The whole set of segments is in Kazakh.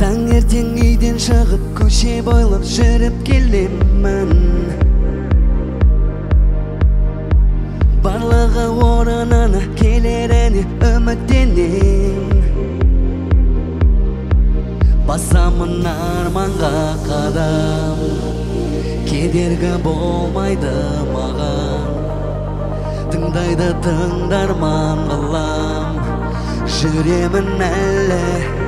Таңертең үйден шығып көше бойлап жүріп келемін. Барлығы орнына келеріне үміттенем. Басамын арманға қадам, кедергі болмайды маған. Тыңдайды тыңдарман ғалам, жүремін әлі.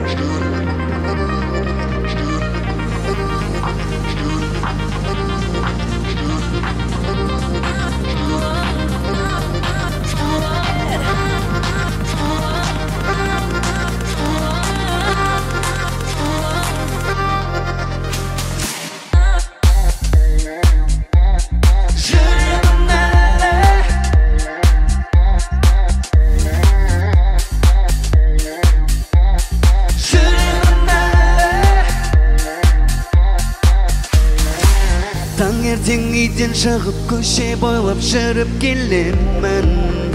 Таңертең үйден шығып көше бойлап жүріп келемін.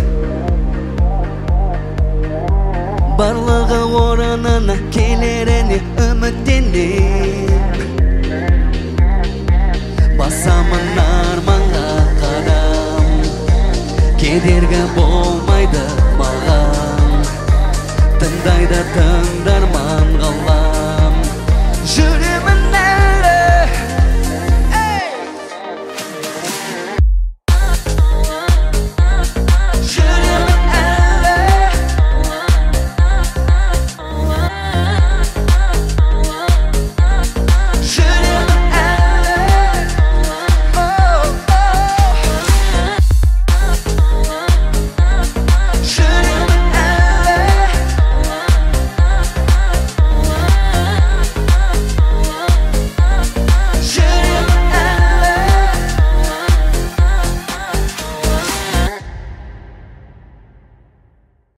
Барлығы орнына келеріне үміттенем. Басамын арманға қадам, кедергі болмайды маған. Тыңдайды